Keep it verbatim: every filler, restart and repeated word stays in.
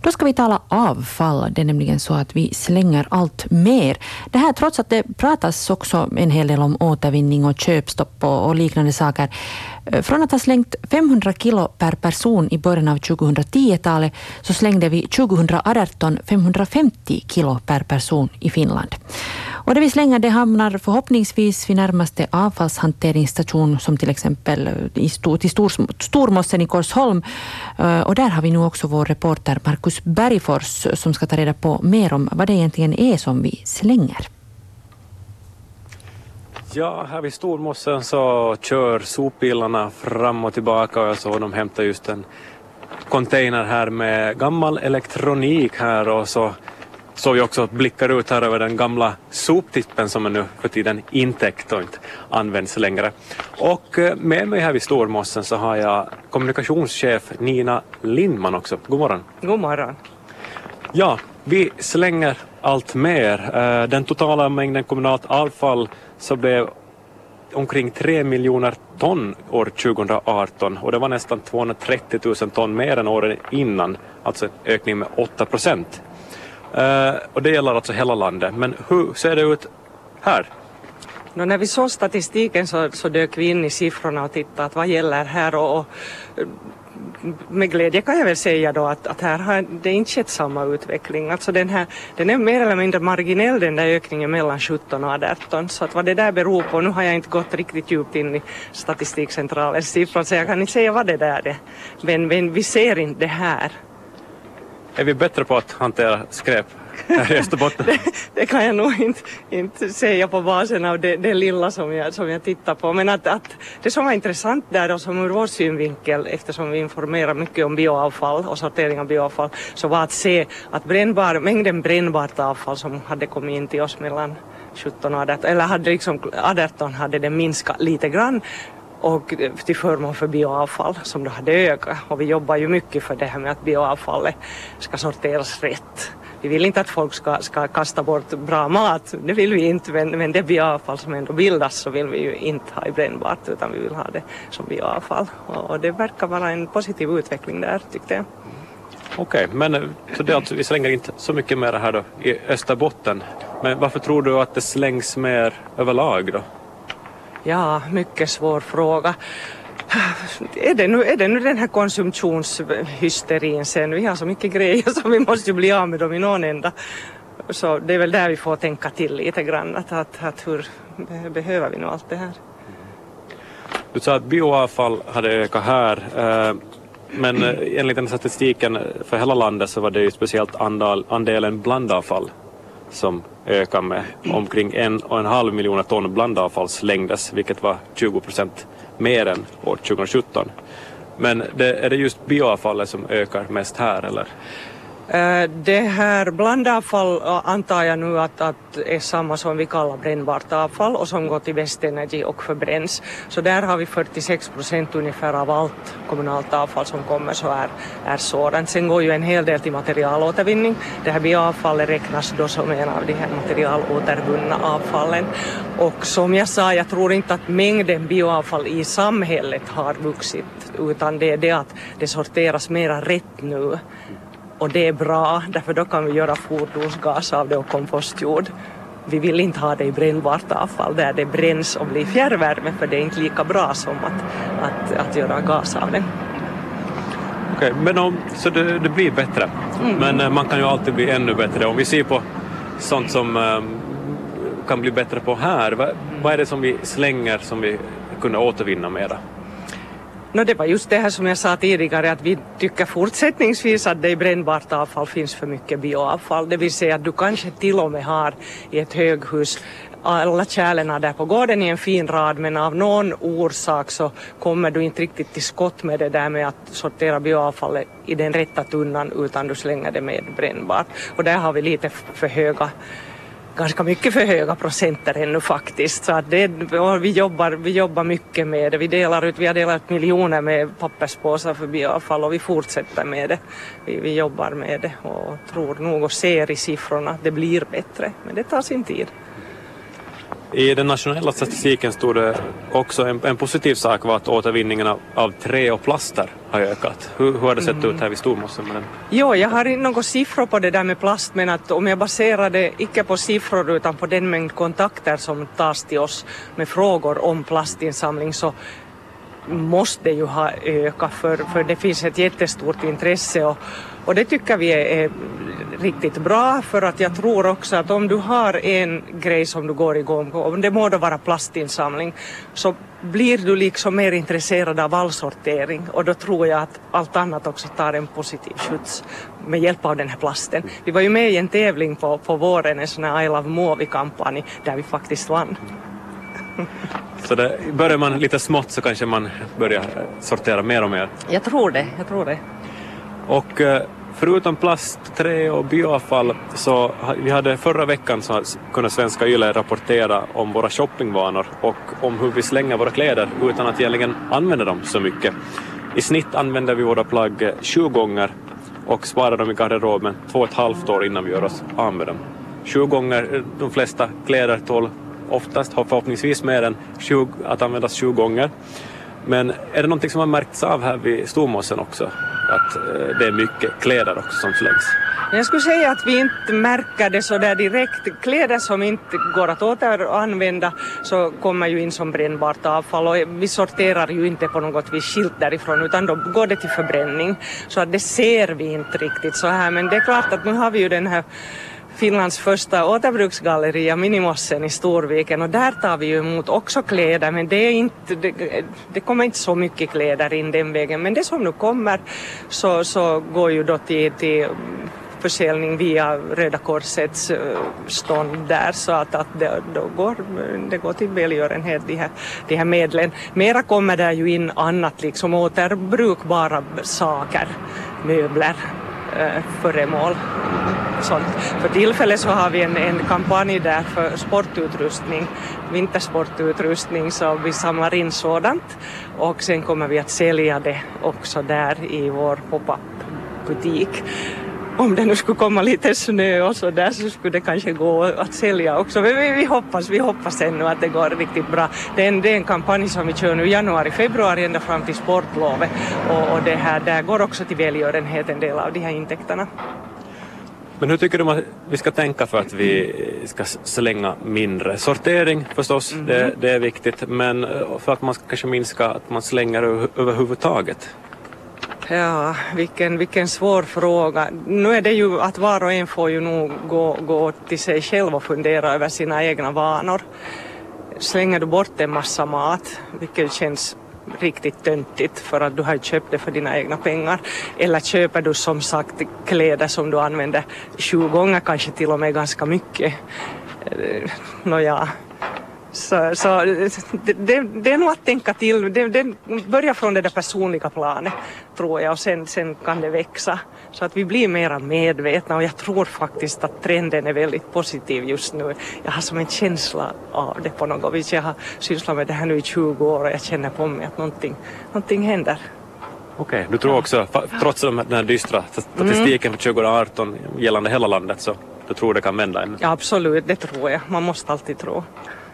Då ska vi tala avfall. Det är nämligen så att vi slänger allt mer. Det här trots att det pratas också en hel del om återvinning och köpstopp och, och liknande saker. Från att ha slängt femhundra kilo per person i början av tjugohundratio-talet så slängde vi tjugohundraarton femhundrafemtio kilo per person i Finland. Och det vi slänger det hamnar förhoppningsvis vid närmaste avfallshanteringsstation som till exempel i stor, till stor, Stormossen i Korsholm. Och där har vi nu också vår reporter Markus Bergfors som ska ta reda på mer om vad det egentligen är som vi slänger. Ja, här vid Stormossen så kör sopbilarna fram och tillbaka och så de hämtar just en container här med gammal elektronik här och så så vi också blickar ut här över den gamla soptippen som är nu för tiden intäckt och inte används längre. Och med mig här vid Stormossen så har jag kommunikationschef Nina Lindman också. God morgon. God morgon. Ja, vi slänger allt mer. Den totala mängden kommunalt avfall så blev omkring tre miljoner ton år tjugohundraarton och det var nästan tvåhundratrettio tusen ton mer än åren innan, alltså en ökning med åtta procent. Uh, och det gäller alltså hela landet. Men hur ser det ut här? Nå, när vi såg statistiken så, så dök vi in i siffrorna och tittade att vad gäller här och, och med glädje kan jag väl säga då att, att här har det inte skett samma utveckling. Alltså den, här, den är mer eller mindre marginell den där ökningen mellan sjutton och arton. Så att vad det där beror på, nu har jag inte gått riktigt djupt in i statistikcentralens siffror så jag kan inte säga vad det där är. Men, men vi ser inte det här. Är vi bättre på att hantera skräp här i Österbotten? det, det kan jag nog inte, inte säga på basen av det, det lilla som jag, som jag tittar på. Men att, att det som var intressant där och som ur vår synvinkel, eftersom vi informerar mycket om bioavfall och sortering av bioavfall, så var att se att brännbar, mängden brännbart avfall som hade kommit in till oss mellan sjutton och arton, eller hade liksom arton hade det minskat lite grann. Och till förmån för bioavfall som då hade ökat. Och vi jobbar ju mycket för det här med att bioavfallet ska sorteras rätt. Vi vill inte att folk ska, ska kasta bort bra mat, det vill vi inte. Men, men det bioavfall som ändå bildas så vill vi ju inte ha i brännbart utan vi vill ha det som bioavfall. Och, och det verkar vara en positiv utveckling där tyckte jag. Okej, okay, men så det alltså, vi slänger inte så mycket mer här då i Österbotten. Men varför tror du att det slängs mer överlag då? Ja, mycket svår fråga. Är det, nu, är det nu den här konsumtionshysterin sen? Vi har så mycket grejer som vi måste ju bli av med dem i någon ända. Så det är väl där vi får tänka till lite grann. Att, att, att hur behöver vi nu allt det här? Du sa att bioavfall hade ökat här. Men enligt den statistiken för hela landet så var det ju speciellt andel, andelen blandavfall som ökar med omkring en och en halv miljoner ton blandavfall slängdes, vilket var tjugo procent mer än år tjugohundrasjutton. Men det, är det just bioavfallet som ökar mest här eller? Det här blandavfall antar jag nu att, att är samma som vi kallar brännbart avfall och som går till Västenergy och förbränns. Så där har vi fyrtiosex procent ungefär av allt kommunalt avfall som kommer så är, är sådant. Sen går ju en hel del till materialåtervinning. Det här bioavfallet räknas då som en av de här materialåtervunna avfallen. Och som jag sa, jag tror inte att mängden bioavfall i samhället har vuxit utan det är det att det sorteras mera rätt nu. Och det är bra, därför då kan vi göra fordonsgas av det och kompostjord. Vi vill inte ha det i brännbart avfall där det bränns och blir fjärrvärme för det är inte lika bra som att, att, att göra gas av det. Okej, okay, men om, så det, det blir bättre. Mm. Men man kan ju alltid bli ännu bättre. Om vi ser på sånt som um, kan bli bättre på här, vad, vad är det som vi slänger som vi kunde återvinna mera? No, det var just det här som jag sa tidigare att vi tycker fortsättningsvis att det i brännbart avfall finns för mycket bioavfall. Det vill säga att du kanske till och med har i ett höghus alla kärlen där på gården i en fin rad men av någon orsak så kommer du inte riktigt till skott med det där med att sortera bioavfallet i den rätta tunnan utan du slänger det med brännbart. Och där har vi lite för höga ganska mycket för höga procenter ännu faktiskt. Så att det, vi, jobbar, vi jobbar mycket med det. Vi, delar ut, vi har delat ut miljoner med papperspåsar för bioavfall och vi fortsätter med det. Vi, vi jobbar med det och tror nog och ser i siffrorna att det blir bättre. Men det tar sin tid. I den nationella statistiken stod det också en, en positiv sak var att återvinningen av, av trä och plaster har ökat. Hur, hur har det sett mm. ut här vid Stormossen med den? Jo, jag har inte några siffror på det där med plast, men att om jag baserar det inte på siffror utan på den mängd kontakter som tas till oss med frågor om plastinsamling, så måste det ju ha ökat, för, för det finns ett jättestort intresse, och, och det tycker vi är, är riktigt bra, för att jag tror också att om du har en grej som du går igång på, om det må då vara plastinsamling, så blir du liksom mer intresserad av all sortering, och då tror jag att allt annat också tar en positiv skjuts med hjälp av den här plasten. Vi var ju med i en tävling på, på våren, en sån här I Love Muovi-kampanj där vi faktiskt vann. Så det, börjar man lite smått så kanske man börjar sortera mer och mer. Jag tror det, jag tror det. Och förutom plast, trä och bioavfall, så vi hade förra veckan så kunde Svenska Yle rapportera om våra shoppingvanor och om hur vi slänger våra kläder utan att egentligen använda dem så mycket. I snitt använder vi våra plagg tjugo gånger och sparar dem i garderoben två och ett halvt år innan vi gör oss av med dem. tjugo gånger, de flesta kläder tål oftast har förhoppningsvis mer än tjugo, att användas tjugo gånger. Men är det någonting som har märkts av här vid Stormossen också? Att eh, det är mycket kläder också som slängs? Jag skulle säga att vi inte märker det så där direkt. Kläder som inte går att återanvända så kommer ju in som brännbart avfall, och vi sorterar ju inte på något vis skilt därifrån, utan då går det till förbränning. Så att det ser vi inte riktigt så här, men det är klart att nu har vi ju den här Finlands första återbruksgalleria Minimossen i Storviken, och där tar vi ju emot också kläder, men det, är inte, det, det kommer inte så mycket kläder in den vägen, men det som nu kommer så, så går ju då till, till försäljning via Röda Korsets stånd där, så att, att det, då går, det går till välgörenhet, de här, de här medlen. Mera kommer där ju in annat, liksom återbrukbara saker, möbler, föremål. Sånt. För tillfället så har vi en, en kampanj där för sportutrustning, vintersportutrustning, så vi samlar in sådant, och sen kommer vi att sälja det också där i vår pop-up-butik. Om det nu skulle komma lite snö och så där, så skulle det kanske gå att sälja också. Men vi, vi hoppas, vi hoppas ännu att det går riktigt bra. Det är en, det är en kampanj som vi kör nu i januari, februari ända fram till sportlovet. Och, och det här där går också till välgörenhet en del av de här intäkterna. Men hur tycker du att vi ska tänka för att vi ska slänga mindre? Sortering förstås, mm. det, det är viktigt, men för att man ska kanske minska att man slänger överhuvudtaget. Ja, vilken, vilken svår fråga. Nu är det ju att var och en får ju nog gå, gå till sig själv och fundera över sina egna vanor. Slänger du bort en massa mat, vilket känns riktigt töntigt för att du har köpt det för dina egna pengar, eller köper du som sagt kläder som du använder tjugo gånger, kanske till och med ganska mycket. Nåja. Så, så det, det, det är nog att tänka till. Det, det börjar från det där personliga planet, tror jag, och sen, sen kan det växa. Så att vi blir mer medvetna, och jag tror faktiskt att trenden är väldigt positiv just nu. Jag har som en känsla av det på något vis. Jag har sysslat med det här nu i tjugo år, och jag känner på mig att någonting, någonting händer. Okej, okay, du tror också, trots den här dystra statistiken för tjugo arton gällande hela landet, så du tror det kan vända ännu? Ja, absolut, det tror jag. Man måste alltid tro.